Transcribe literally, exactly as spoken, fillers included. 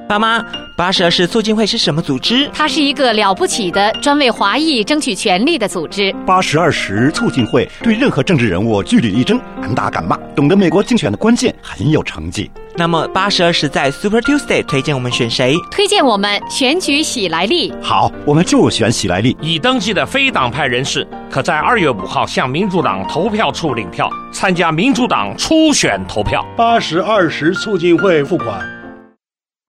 爸妈，八十二世促进会是什么组织？ 它是一个了不起的专为华裔争取权利的组织。 八十二时促进会对任何政治人物据理力争，敢打敢骂，懂得美国竞选的关键，很有成绩。 那么八十二时在 Super Tuesday 推荐我们选谁？ 推荐我们选举喜来利。 好，我们就选喜来利。 已登记的非党派人士可在二月五号向民主党投票处领票，参加民主党初选投票。 八十二时促进会付款